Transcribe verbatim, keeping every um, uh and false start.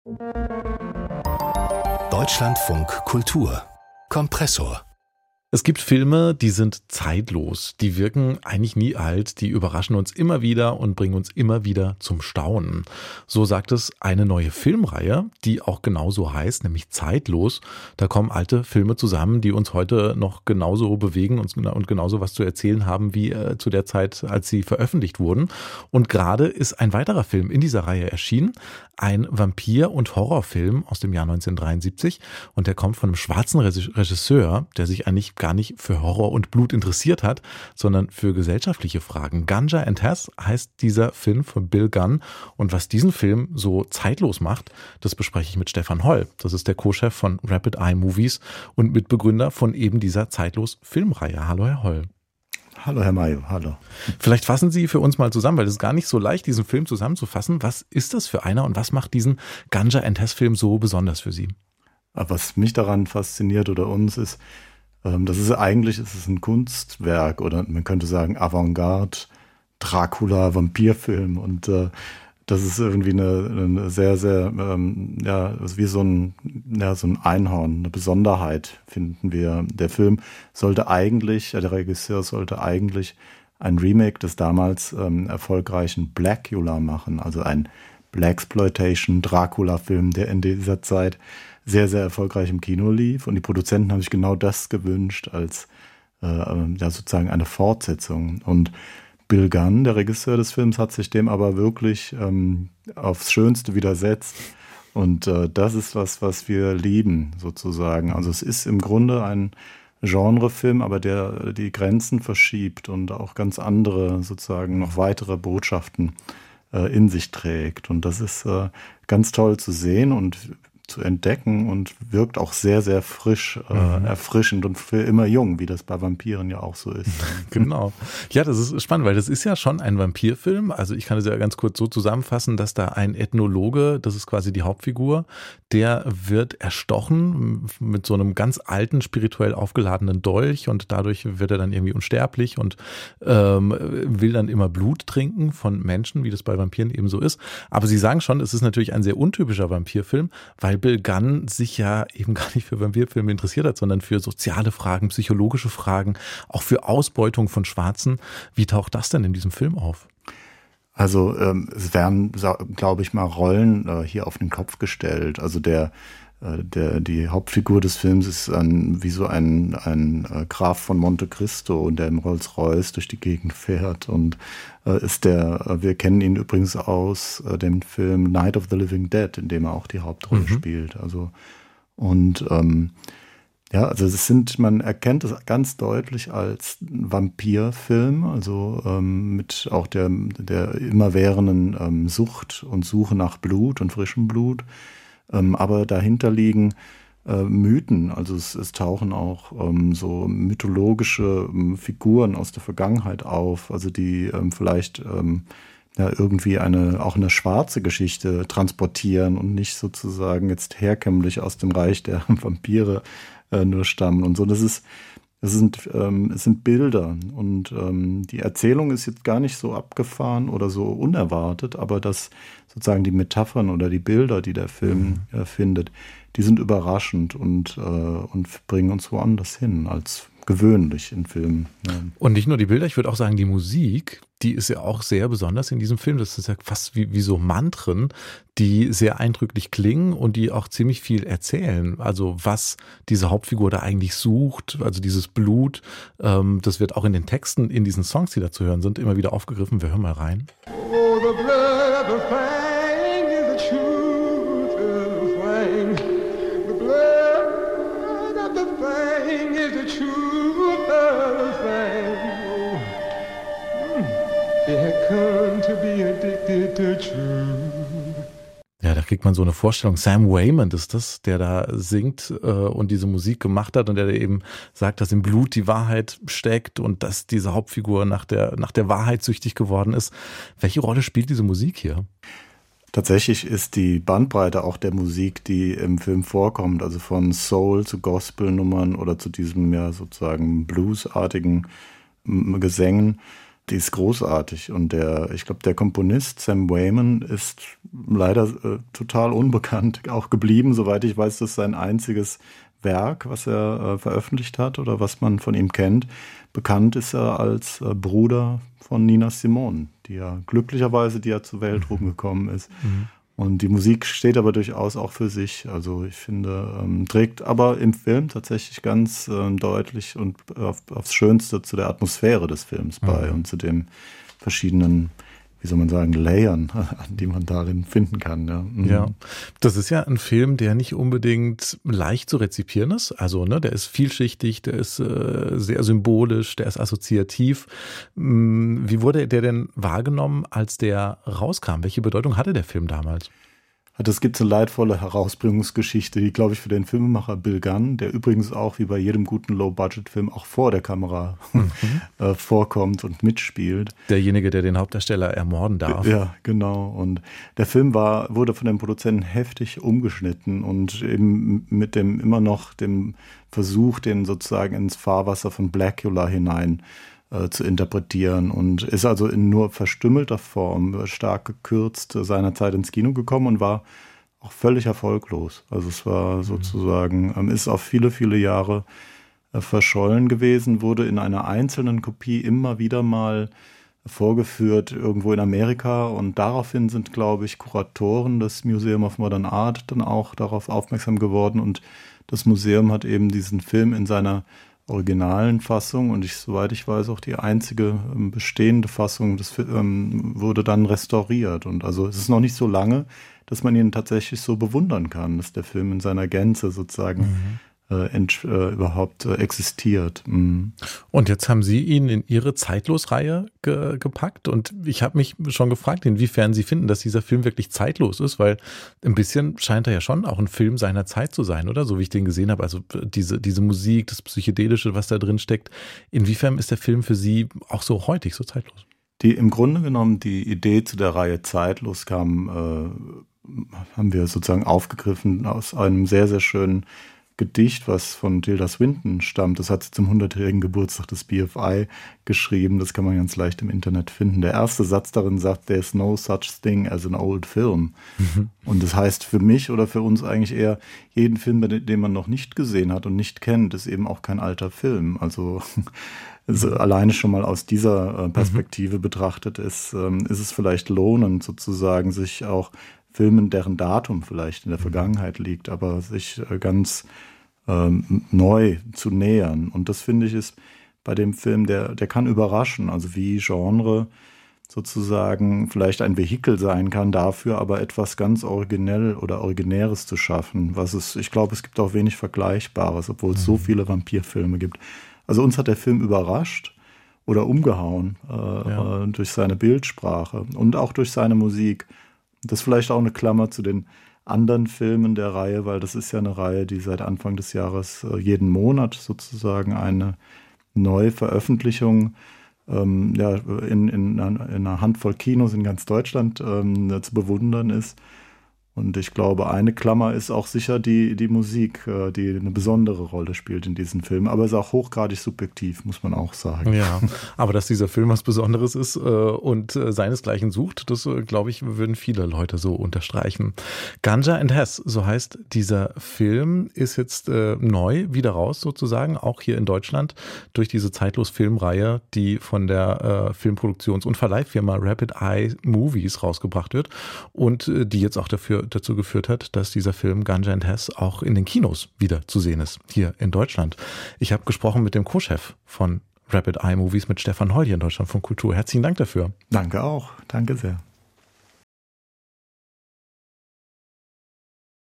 Deutschlandfunk Kultur Kompressor. Es gibt Filme, die sind zeitlos, die wirken eigentlich nie alt, die überraschen uns immer wieder und bringen uns immer wieder zum Staunen. So sagt es eine neue Filmreihe, die auch genauso heißt, nämlich Zeitlos. Da kommen alte Filme zusammen, die uns heute noch genauso bewegen und genauso was zu erzählen haben wie äh, zu der Zeit, als sie veröffentlicht wurden. Und gerade ist ein weiterer Film in dieser Reihe erschienen, ein Vampir- und Horrorfilm aus dem Jahr neunzehnhundertdreiundsiebzig, und der kommt von einem schwarzen Regisseur, der sich eigentlich gar nicht für Horror und Blut interessiert hat, sondern für gesellschaftliche Fragen. Ganja and Tess heißt dieser Film von Bill Gunn, und was diesen Film so zeitlos macht, das bespreche ich mit Stefan Holl. Das ist der Co-Chef von Rapid Eye Movies und Mitbegründer von eben dieser Zeitlos-Filmreihe. Hallo, Herr Holl. Hallo, Herr Mayo, hallo. Vielleicht fassen Sie für uns mal zusammen, weil es ist gar nicht so leicht, diesen Film zusammenzufassen. Was ist das für einer und was macht diesen Ganja and Tess Film so besonders für Sie? Was mich daran fasziniert oder uns ist, das ist eigentlich es ist ein Kunstwerk oder man könnte sagen Avantgarde, Dracula, Vampirfilm, und äh, das ist irgendwie eine, eine sehr, sehr, ähm, ja, wie so ein, ja, so ein Einhorn, eine Besonderheit, finden wir. Der Film sollte eigentlich, der Regisseur sollte eigentlich ein Remake des damals ähm, erfolgreichen Blackula machen, also ein Blaxploitation Dracula-Film, der in dieser Zeit sehr, sehr erfolgreich im Kino lief. Und die Produzenten haben sich genau das gewünscht als äh, ja, sozusagen eine Fortsetzung. Und Bill Gunn, der Regisseur des Films, hat sich dem aber wirklich ähm, aufs Schönste widersetzt. Und äh, das ist was, was wir lieben, sozusagen. Also es ist im Grunde ein Genrefilm, aber der die Grenzen verschiebt und auch ganz andere, sozusagen noch weitere Botschaften äh, in sich trägt. Und das ist äh, ganz toll zu sehen und zu entdecken und wirkt auch sehr, sehr frisch, äh, mhm. erfrischend und für immer jung, wie das bei Vampiren ja auch so ist. Genau. Ja, das ist spannend, weil das ist ja schon ein Vampirfilm. Also ich kann es ja ganz kurz so zusammenfassen, dass da ein Ethnologe, das ist quasi die Hauptfigur, der wird erstochen mit so einem ganz alten, spirituell aufgeladenen Dolch, und dadurch wird er dann irgendwie unsterblich und ähm, will dann immer Blut trinken von Menschen, wie das bei Vampiren eben so ist. Aber Sie sagen schon, es ist natürlich ein sehr untypischer Vampirfilm, weil Bill Gunn sich ja eben gar nicht für Vampirfilme interessiert hat, sondern für soziale Fragen, psychologische Fragen, auch für Ausbeutung von Schwarzen. Wie taucht das denn in diesem Film auf? Also ähm, es werden, glaube ich mal, Rollen äh, hier auf den Kopf gestellt. Also der, äh, der die Hauptfigur des Films ist ein, wie so ein, ein äh, Graf von Monte Cristo, der im Rolls-Royce durch die Gegend fährt, und äh, ist der, äh, wir kennen ihn übrigens aus äh, dem Film Night of the Living Dead, in dem er auch die Hauptrolle mhm. spielt. Also und ähm, ja, also es sind, man erkennt es ganz deutlich als Vampirfilm, also ähm, mit auch der, der immerwährenden ähm, Sucht und Suche nach Blut und frischem Blut. Ähm, aber dahinter liegen äh, Mythen, also es, es tauchen auch ähm, so mythologische ähm, Figuren aus der Vergangenheit auf, also die ähm, vielleicht ähm, ja, irgendwie eine auch eine schwarze Geschichte transportieren und nicht sozusagen jetzt herkömmlich aus dem Reich der Vampire äh, nur stammen und so. Das ist, es sind, ähm, es sind Bilder, und ähm, die Erzählung ist jetzt gar nicht so abgefahren oder so unerwartet, aber das sozusagen die Metaphern oder die Bilder, die der Film mhm. äh, findet, die sind überraschend und, äh, und bringen uns woanders hin als gewöhnlich in Filmen. Ja. Und nicht nur die Bilder, ich würde auch sagen, die Musik, die ist ja auch sehr besonders in diesem Film. Das ist ja fast wie, wie so Mantren, die sehr eindrücklich klingen und die auch ziemlich viel erzählen. Also was diese Hauptfigur da eigentlich sucht, also dieses Blut, ähm, das wird auch in den Texten, in diesen Songs, die da zu hören sind, immer wieder aufgegriffen. Wir hören mal rein. Oh, the blood, the fang is the truth of the fang. The blood of the fang is the truth of the fang. Ja, da kriegt man so eine Vorstellung. Sam Waymond ist das, der da singt äh, und diese Musik gemacht hat und der eben sagt, dass im Blut die Wahrheit steckt und dass diese Hauptfigur nach der, nach der Wahrheit süchtig geworden ist. Welche Rolle spielt diese Musik hier? Tatsächlich ist die Bandbreite auch der Musik, die im Film vorkommt, also von Soul zu Gospelnummern oder zu diesem ja sozusagen bluesartigen Gesängen, Die ist großartig und der, ich glaube, der Komponist Sam Wayman ist leider äh, total unbekannt auch geblieben. Soweit ich weiß, das ist sein einziges Werk, was er äh, veröffentlicht hat oder was man von ihm kennt. Bekannt ist er als äh, Bruder von Nina Simone, die ja glücklicherweise, die ja zur Weltruhm gekommen ist. Mhm. Und die Musik steht aber durchaus auch für sich. Also ich finde, ähm, trägt aber im Film tatsächlich ganz ähm, deutlich und auf, aufs Schönste zu der Atmosphäre des Films bei mhm. und zu den verschiedenen, wie soll man sagen, Layern, die man darin finden kann. Ja. Mhm. Ja, das ist ja ein Film, der nicht unbedingt leicht zu rezipieren ist. Also ne, der ist vielschichtig, der ist äh, sehr symbolisch, der ist assoziativ. Wie wurde der denn wahrgenommen, als der rauskam? Welche Bedeutung hatte der Film damals? Es gibt eine leidvolle Herausbringungsgeschichte, die, glaube ich, für den Filmemacher Bill Gunn, der übrigens auch wie bei jedem guten Low-Budget-Film auch vor der Kamera mhm. äh, vorkommt und mitspielt. Derjenige, der den Hauptdarsteller ermorden darf. Ja, genau. Und der Film war, wurde von den Produzenten heftig umgeschnitten und eben mit dem immer noch dem Versuch, den sozusagen ins Fahrwasser von Blackula hinein äh, zu interpretieren und ist also in nur verstümmelter Form, stark gekürzt, seinerzeit ins Kino gekommen und war auch völlig erfolglos. Also es war sozusagen, ähm, ist auf viele, viele Jahre äh, verschollen gewesen, wurde in einer einzelnen Kopie immer wieder mal vorgeführt, irgendwo in Amerika, und daraufhin sind, glaube ich, Kuratoren des Museum of Modern Art dann auch darauf aufmerksam geworden und das Museum hat eben diesen Film in seiner originalen Fassung und ich, soweit ich weiß, auch die einzige ähm, bestehende Fassung des ähm, wurde dann restauriert. Und also es ist noch nicht so lange, dass man ihn tatsächlich so bewundern kann, dass der Film in seiner Gänze sozusagen mhm. äh, ent, äh, überhaupt äh, existiert. Mhm. Und jetzt haben Sie ihn in Ihre Zeitlos-Reihe ge- gepackt und ich habe mich schon gefragt, inwiefern Sie finden, dass dieser Film wirklich zeitlos ist, weil ein bisschen scheint er ja schon auch ein Film seiner Zeit zu sein, oder? So wie ich den gesehen habe, also diese, diese Musik, das Psychedelische, was da drin steckt. Inwiefern ist der Film für Sie auch so heutig, so zeitlos? Die im Grunde genommen, die Idee zu der Reihe Zeitlos kam, äh, haben wir sozusagen aufgegriffen aus einem sehr, sehr schönen Gedicht, was von Tilda Swinton stammt. Das hat sie zum hundertjährigen Geburtstag des B F I geschrieben. Das kann man ganz leicht im Internet finden. Der erste Satz darin sagt, there's no such thing as an old film. Mhm. Und das heißt für mich oder für uns eigentlich eher, jeden Film, den man noch nicht gesehen hat und nicht kennt, ist eben auch kein alter Film. Also, also alleine schon mal aus dieser Perspektive mhm. betrachtet ist, ist es vielleicht lohnend sozusagen, sich auch Filmen, deren Datum vielleicht in der Vergangenheit liegt, aber sich ganz ähm, neu zu nähern. Und das, finde ich, ist bei dem Film, der, der kann überraschen, also wie Genre sozusagen vielleicht ein Vehikel sein kann, dafür aber etwas ganz originell oder Originäres zu schaffen. Was es, ich glaube, es gibt auch wenig Vergleichbares, obwohl es mhm. so viele Vampirfilme gibt. Also uns hat der Film überrascht oder umgehauen äh, ja. äh, durch seine Bildsprache und auch durch seine Musik. Das ist vielleicht auch eine Klammer zu den anderen Filmen der Reihe, weil das ist ja eine Reihe, die seit Anfang des Jahres jeden Monat sozusagen eine Neuveröffentlichung ähm, ja, in, in, in einer Handvoll Kinos in ganz Deutschland ähm, zu bewundern ist. Und ich glaube, eine Klammer ist auch sicher die, die Musik, die eine besondere Rolle spielt in diesem Film. Aber es ist auch hochgradig subjektiv, muss man auch sagen. Ja, aber dass dieser Film was Besonderes ist und seinesgleichen sucht, das, glaube ich, würden viele Leute so unterstreichen. Ganja and Hess, so heißt dieser Film, ist jetzt äh, neu wieder raus sozusagen, auch hier in Deutschland, durch diese Zeitlos-Filmreihe, die von der äh, Filmproduktions- und Verleihfirma Rapid Eye Movies rausgebracht wird und äh, die jetzt auch dafür dazu geführt hat, dass dieser Film Ganja and Hess auch in den Kinos wieder zu sehen ist, hier in Deutschland. Ich habe gesprochen mit dem Co-Chef von Rapid Eye Movies, mit Stefan Heul hier in Deutschlandfunk Kultur. Herzlichen Dank dafür. Danke auch. Danke sehr.